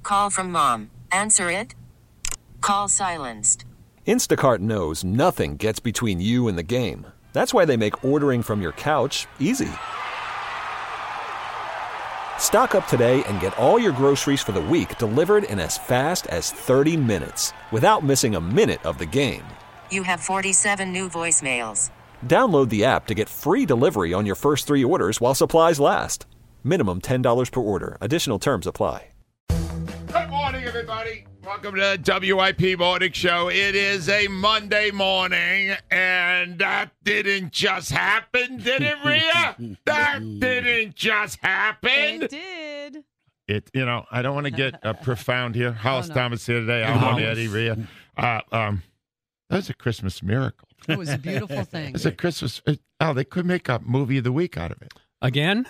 Call from mom. Answer it. Call silenced. Instacart knows nothing gets between you and the game. That's why they make ordering from your couch easy. Stock up today and get all your groceries for the week delivered in as fast as 30 minutes without missing a minute of the game. You have 47 new voicemails. Download the app to get free delivery on your first 3 orders while supplies last. Minimum $10 per order. Additional terms apply. Good morning, everybody. Welcome to the WIP Morning Show. It is a Monday morning, and that didn't just happen, did it, Rhea? That didn't just happen. It did. I don't want to get profound here. Hollis Thomas here today. I'm Eddie, Rhea. That was a Christmas miracle. It was a beautiful thing. It's a Christmas. They could make a movie of the week out of it. Again?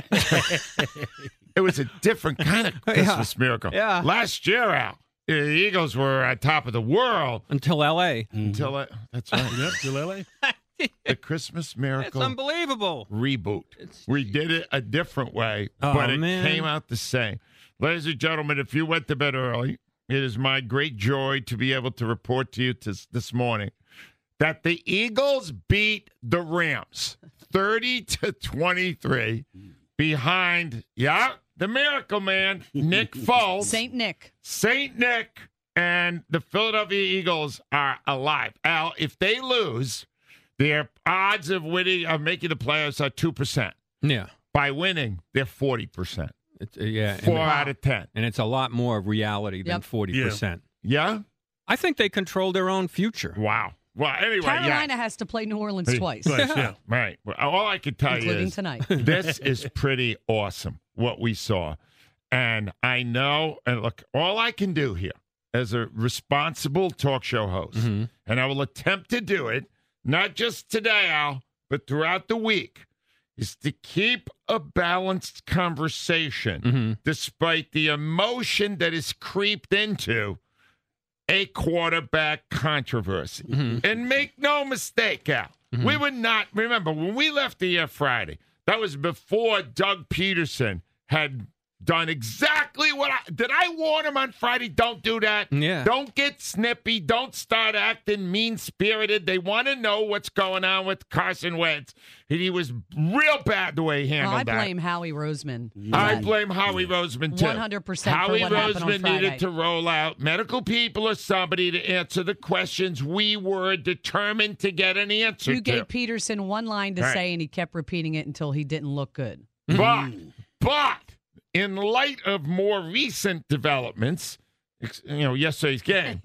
It was a different kind of Christmas miracle. Yeah. Last year, Al, the Eagles were on top of the world. Until L.A. That's right. Yep, till L.A. The Christmas miracle. It's unbelievable. Reboot. We did it a different way, but it came out the same. Ladies and gentlemen, if you went to bed early, it is my great joy to be able to report to you this morning that the Eagles beat the Rams 30-23 behind, the miracle man, Nick Foles. Saint Nick. And the Philadelphia Eagles are alive. Al, if they lose, their odds of making the playoffs are 2%. Yeah. By winning, they're 40%. Yeah. 4 out of 10. And it's a lot more reality than 40%. Yeah? I think they control their own future. Wow. Well, anyway, Carolina has to play New Orleans twice. Yeah. Right. Well, all I can tell you Including is tonight. This is pretty awesome, what we saw. And I know, and look, all I can do here as a responsible talk show host, and I will attempt to do it, not just today, Al, but throughout the week, is to keep a balanced conversation despite the emotion that is creeped into a quarterback controversy. And make no mistake, Al, we would not, remember, when we left the air Friday, that was before Doug Peterson had done exactly what did I warn him on Friday? Don't do that. Yeah. Don't get snippy. Don't start acting mean-spirited. They want to know what's going on with Carson Wentz. He was real bad the way he handled that. I blame Howie Roseman. I blame Howie Roseman, too. 100% Howie for what happened on Roseman Friday. needed to roll out medical people or somebody to answer the questions we were determined to get an answer You to. gave Peterson one line to say, and he kept repeating it until he didn't look good. But in light of more recent developments, yesterday's game,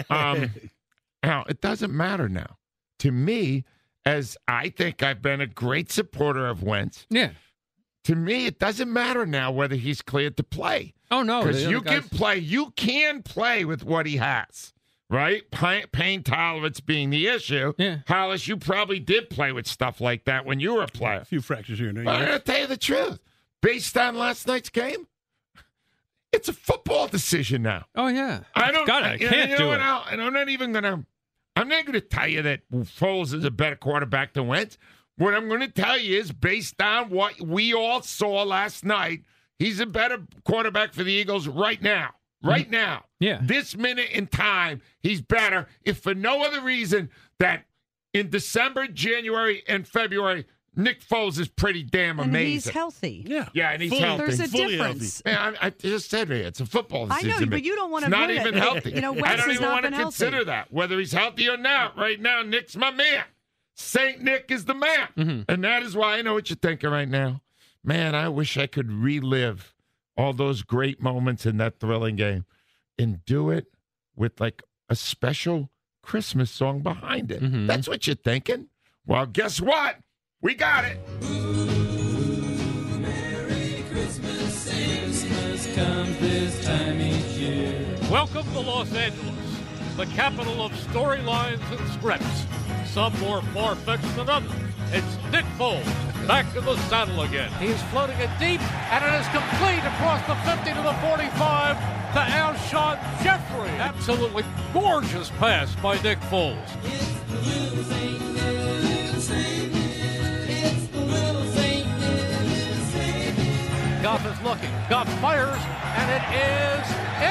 now it doesn't matter now. To me, as I think I've been a great supporter of Wentz, to me it doesn't matter now whether he's cleared to play. Oh, no. Because you can play with what he has. Right? Pain tolerance being the issue. Yeah. Hollis, you probably did play with stuff like that when you were a player. A few fractures here and there. But I'm going to tell you the truth. Based on last night's game, it's a football decision now. Oh, yeah. I can't do it. And I'm not even going to. I'm not going to tell you that Foles is a better quarterback than Wentz. What I'm going to tell you is based on what we all saw last night, he's a better quarterback for the Eagles right now. Right now. Yeah. This minute in time, he's better, if for no other reason that in December, January, and February, Nick Foles is pretty damn amazing. And he's healthy. Yeah, and he's healthy. There's a Fully difference. Man, I just said it's a football decision. I know, but you don't want to It's not admit even it. healthy. Wentz I don't has even not want to been consider healthy. that, whether he's healthy or not. Right now, Nick's my man. Saint Nick is the man. And that is why I know what you're thinking right now. Man, I wish I could relive all those great moments in that thrilling game and do it with like a special Christmas song behind it. That's what you're thinking. Well, guess what? We got it. Merry Christmas, Christmas comes this time each year. Welcome to Los Angeles, the capital of storylines and scripts. Some more far-fetched than others. It's Nick Foles back in the saddle again. He's floating it deep, and it is complete across the 50 to the 45 to Alshon Jeffrey. Absolutely gorgeous pass by Nick Foles. It's the little Saint Nick, Saint Nick. It's the little Saint Nick, Saint Nick. Goff is looking. Goff fires, and it is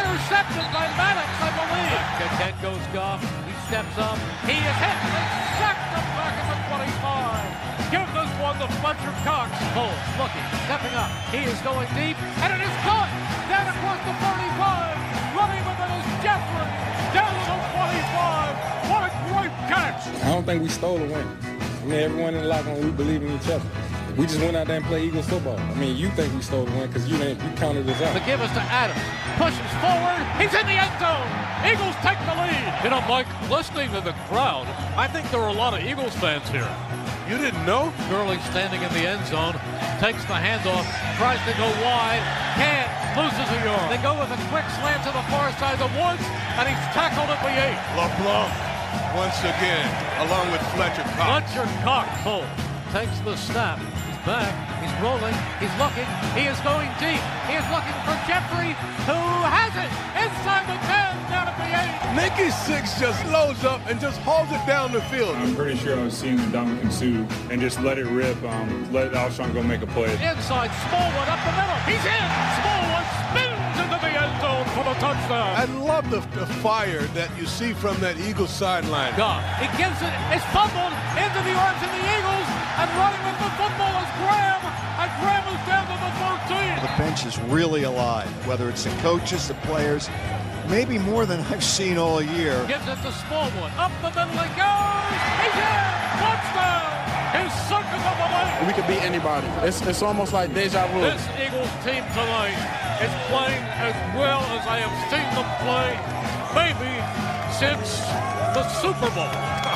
intercepted by Maddox, I believe. Again goes Goff. He steps up. He is hit. They sacked him back at the 25. Give this one to Fletcher Cox. Foles looking, stepping up. He is going deep, and it is caught. Down across the 35. Running with it is Jeffrey. Down to the 25. What a great catch. I don't think we stole the win. I mean, everyone in the locker room, we believe in each other. We just went out there and played Eagles football. I mean, you think we stole the win because you counted us out. The give us to Adams. Pushes forward. He's in the end zone. Eagles take the lead. You know, Mike, listening to the crowd, I think there are a lot of Eagles fans here. You didn't know? Gurley standing in the end zone, takes the handoff, tries to go wide, can't, loses a yard. They go with a quick slant to the far side of Woods, and he's tackled at the 8. LeBlanc, once again, along with Fletcher Cox. Fletcher Cox takes the snap. He's back. He's rolling. He's looking. He is going deep. He is looking for Jeffrey, who has it inside the 10, down at the 8. Nicky Six just loads up and just hauls it down the field. I'm pretty sure I was seeing Ndamukong Suh and just let it rip, let Alshon go make a play. Inside, Smallwood up the middle. He's in. Smallwood spins into the end zone for the touchdown. I love the fire that you see from that Eagles sideline. God, he gives it. It's fumbled into the arms of the Eagles, and running with the football is Graham, and Graham is down to the 13. The bench is really alive, whether it's the coaches, the players, maybe more than I've seen all year. Gives it to Smallwood. Up the middle he goes. He's in. Touchdown. His second of the night. We could beat anybody. It's almost like deja vu. This Eagles team tonight is playing as well as I have seen them play, maybe since the Super Bowl.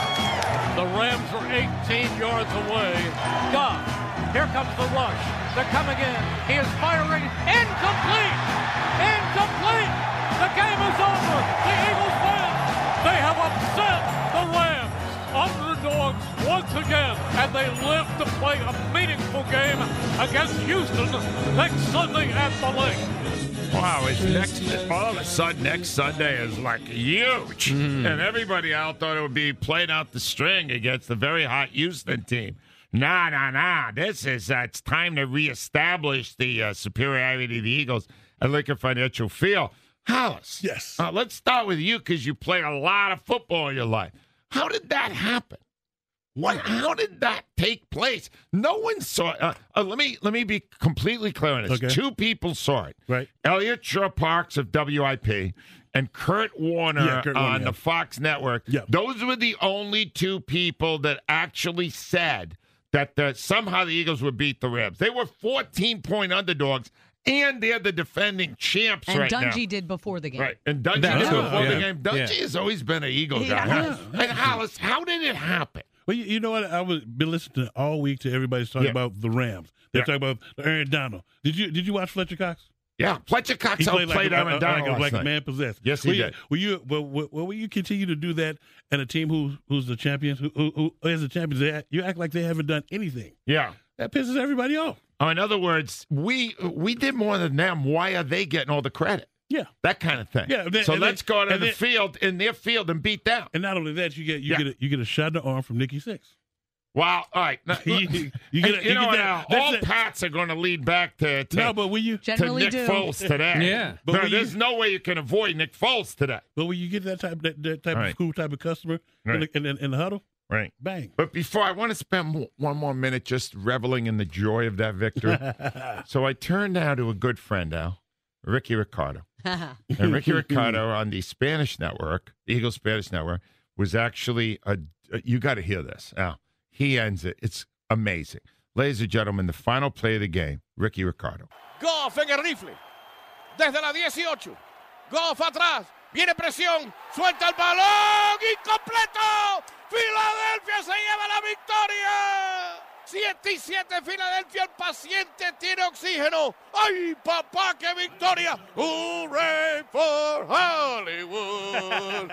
The Rams are 18 yards away. God, here comes the rush. They're coming in. He is firing. Incomplete. Incomplete. The game is over. The Eagles win. They have upset the Rams. Underdogs once again, and they live to play a meaningful game against Houston next Sunday at the Lake. Wow, all of a sudden next Sunday is like huge. And everybody out thought it would be playing out the string against the very hot Houston team. Nah. It's time to reestablish the superiority of the Eagles at Lincoln Financial Field. Hollis. Yes. Let's start with you because you played a lot of football in your life. How did that happen? How did that take place? No one saw it. Let me be completely clear on this. Okay. Two people saw it. Right. Elliot Shore-Parks of WIP and Kurt Warner on the Fox Network. Yeah. Those were the only two people that actually said that somehow the Eagles would beat the Rams. They were 14-point underdogs. And they're the defending champs right now. And Dungy did before the game. Right. And Dungy did before the game. Dungy has always been an Eagle guy. Yeah. And Hollis, how did it happen? Well, you know what? I was been listening all week to everybody's talking about the Rams. They're talking about Aaron Donald. Did you watch Fletcher Cox? Yeah, Fletcher Cox outplayed Aaron Donald like a man possessed. Yes, he did. Will you continue to do that and a team who's the champions, who is the champions? You act like they haven't done anything. Yeah. That pisses everybody off. In other words, we did more than them. Why are they getting all the credit? Yeah, that kind of thing. Yeah, so let's go to the field in their field and beat them. And not only that, you get a shot in the arm from Nicky Six. Wow! All right, all paths are going to lead back to Nick Foles today. Yeah, but there's no way you can avoid Nick Foles today. But when you get that type of school type of customer in the huddle. Right. Bang. But before, I want to spend one more minute just reveling in the joy of that victory. So I turned now to a good friend, Al, Ricky Ricardo. And Ricky Ricardo on the Spanish network, the Eagles Spanish network, was actually you got to hear this, Al. He ends it. It's amazing. Ladies and gentlemen, the final play of the game, Ricky Ricardo. Goff en el rifle. Desde la 18. Goff atrás. Viene presión. Suelta el balón. Incompleto. Filadelfia se lleva la victoria. 7-7 Filadelfia. El paciente tiene oxígeno. ¡Ay, papá, qué victoria! ¡Hooray for Hollywood!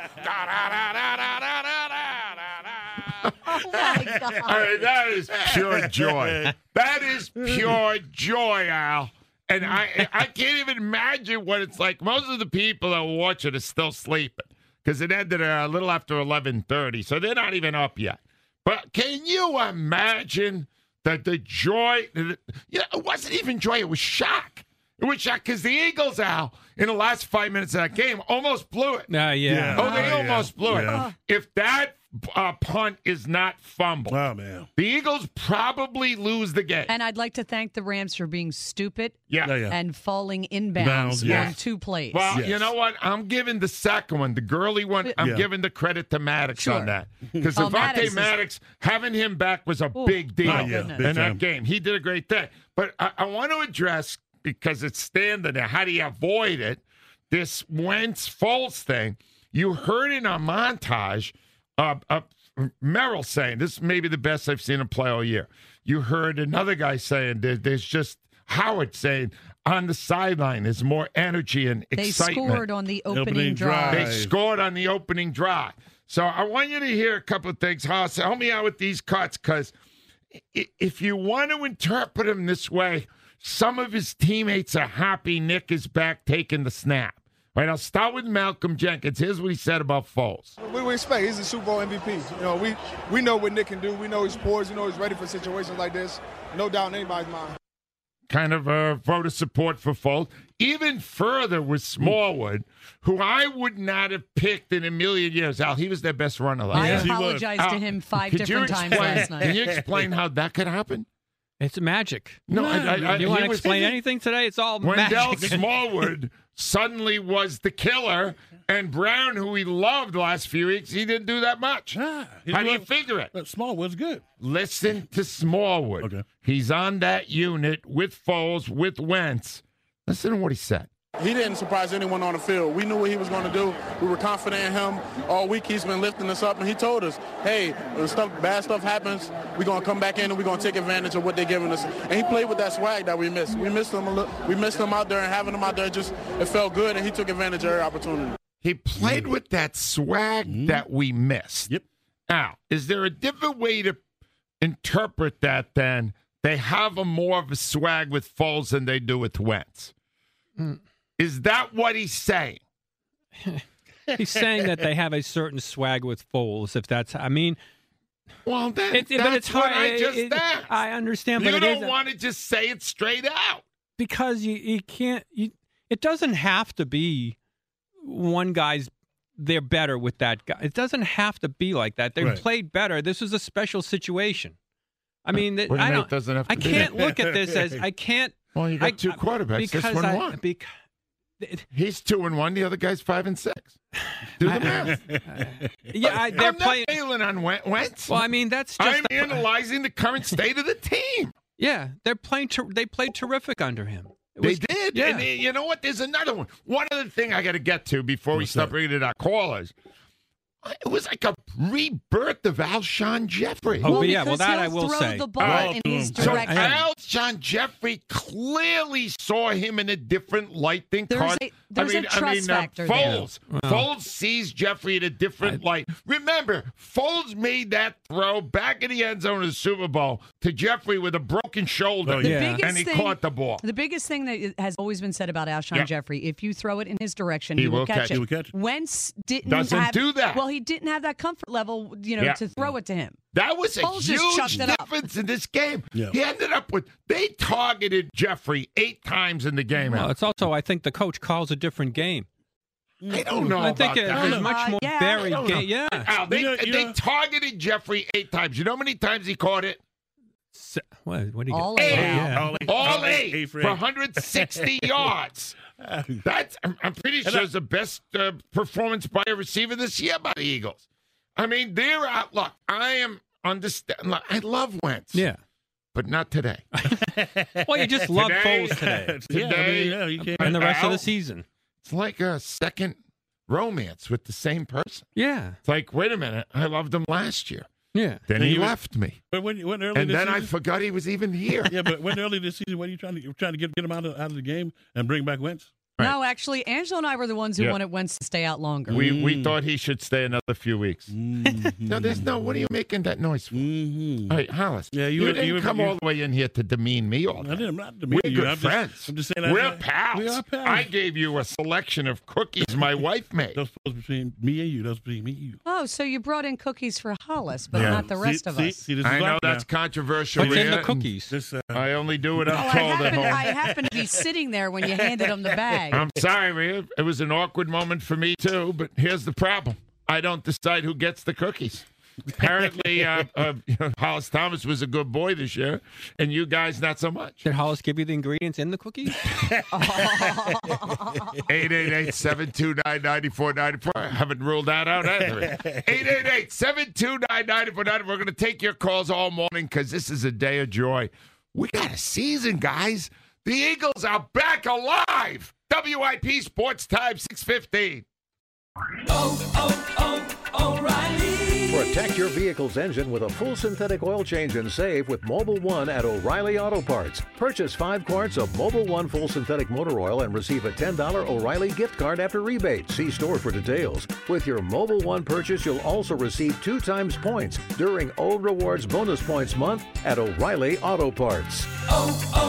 Oh, my God. All right, that is pure joy. That is pure joy, Al. And I can't even imagine what it's like. Most of the people that watch it are still sleeping because it ended a little after 11:30, so they're not even up yet. But can you imagine the joy? It wasn't even joy. It was shock. Because the Eagles, Al, in the last 5 minutes of that game, almost blew it. Yeah. Oh, they almost blew Yeah. it. If that punt is not fumbled, Oh, man. the Eagles probably lose the game. And I'd like to thank the Rams for being stupid Yeah. and falling inbounds Yes. on 2 plays. Well, Yes. you know what? I'm giving the second one, the Gurley one, I'm Yeah. giving the credit to Maddox Sure. on that. Because Oh, Maddox Maddox, having him back was a big deal my in goodness. Big that time. game. He did a great thing. But I want to address, because it's standing there, how do you avoid it? This Wentz-Foles thing. You heard in our montage Merrill saying, this may be the best I've seen him play all year. You heard another guy saying, there's just Howard saying, on the sideline, there's more energy and They excitement. scored on the opening Opening drive. They drive. scored on the opening drive. So I want you to hear a couple of things. Haas, help me out with these cuts, because if you want to interpret him this way, some of his teammates are happy Nick is back taking the snap. All right, I'll start with Malcolm Jenkins. Here's what he said about Foles. What do we expect? He's a Super Bowl MVP. You know, we know what Nick can do. We know he's poised. We know he's ready for situations like this. No doubt in anybody's mind. Kind of a vote of support for Foles. Even further with Smallwood, who I would not have picked in a million years. Al, he was their best runner last I year. apologized to him 5 Could you different times explain- last night. Can you explain how that could happen? It's magic. No, you want to he was- explain anything today? It's all Wendell magic. Smallwood suddenly was the killer, and Brown, who he loved the last few weeks, he didn't do that much. How do you figure it? Smallwood's good. Listen to Smallwood. Okay. He's on that unit with Foles, with Wentz. Listen to what he said. He didn't surprise anyone on the field. We knew what he was going to do. We were confident in him. All week he's been lifting us up, and he told us, hey, when bad stuff happens, we're going to come back in and we're going to take advantage of what they're giving us. And he played with that swag that we missed. We missed him we missed him out there, and having him out there, it felt good, and he took advantage of every opportunity. He played with that swag that we missed. Yep. Now, is there a different way to interpret that then? They have more of a swag with Foles than they do with Wentz. Is that what he's saying? He's saying that they have a certain swag with Foles. If that's, I mean, well, then but it's what hard. I just said. I understand, You but don't want to just say it straight out because you can't. It doesn't have to be one guy's. They're better with that guy. It doesn't have to be like that. They Right. played better. This is a special situation. I mean, What do you I mean don't. it doesn't have to I be can't that? look at this as I can't. Well, you got two quarterbacks. This one won. He's 2-1. The other guy's 5-6. Do the math. Yeah, they're I'm playing. not failing on Wentz. Well, I mean, that's just. I'm analyzing the current state of the team. Yeah, they're playing. They played terrific under him. They did. Yeah. And you know what? There's another one. One other thing I got to get to before we start bringing in our callers. It was like a rebirth of Alshon Jeffrey. Oh, yeah. Well, that I will say. The ball in his direction. So Alshon Jeffrey clearly saw him in a different light than Carson. There's a trust factor there. Foles. Foles sees Jeffrey in a different light. Remember, Foles made that throw back in the end zone of the Super Bowl to Jeffrey with a broken shoulder, and he caught the ball. The biggest thing that has always been said about Alshon Jeffrey, if you throw it in his direction, he will catch it. He will catch it. Wentz Doesn't do that. Well, he didn't have that comfort level, to throw it to him. That was a Foles just huge chucked it up. difference in this game. Yeah. He ended up with, they targeted Jeffrey 8 times in the game. Well, it's also, I think the coach calls a different game. I don't know I think about that. there's much more varied game. Yeah. Al, they targeted Jeffrey 8 times. You know how many times he caught it? What do you All get? 8. Yeah. All eight for 160 yards. That's, I'm pretty sure, is the best performance by a receiver this year by the Eagles. I mean, they're out. Look, I am understand. Look, I love Wentz. Yeah. But not today. Well, you just love Today- Foles today. Today, you can't. And the rest of Al, the season. It's like a second romance with the same person. Yeah. It's like, wait a minute, I loved him last year. Yeah. Then he left me. But when early And this then I season, forgot he was even here. yeah, but when early this season, what are you trying to get him out of the game and bring back Wentz? No, actually, Angela and I were the ones who Yeah. wanted Wentz to stay out longer. We thought he should stay another few weeks. No, there's no. What are you making that noise for? All right, Hollis. Yeah, you didn't come all the way in here to demean me all day. I didn't. I'm not demeaning We're you. good I'm friends. I'm just saying. We're pals. We are pals. I gave you a selection of cookies my wife made. That's between me and you. That's between me and you. Oh, so you brought in cookies for Hollis, but Yeah. not the rest of us. See, this is I know right that's now. controversial. What's in the Rhea, cookies? This, I only do what Oh, I'm told at home. I happened to be sitting there when you handed him the bag. I'm sorry, Rhea. It was an awkward moment for me, too, but here's the problem. I don't decide who gets the cookies. Apparently, Hollis Thomas was a good boy this year, and you guys not so much. Did Hollis give you the ingredients in the cookies? 888-729-9494. I haven't ruled that out either. 888-729-9494. We're going to take your calls all morning because this is a day of joy. We got a season, guys. The Eagles are back alive. WIP Sports Time 6:15. O'Reilly. Protect your vehicle's engine with a full synthetic oil change and save with Mobile One at O'Reilly Auto Parts. Purchase 5 quarts of Mobile One full synthetic motor oil and receive a $10 O'Reilly gift card after rebate. See store for details. With your Mobile One purchase, you'll also receive 2 times points during O Rewards Bonus Points Month at O'Reilly Auto Parts.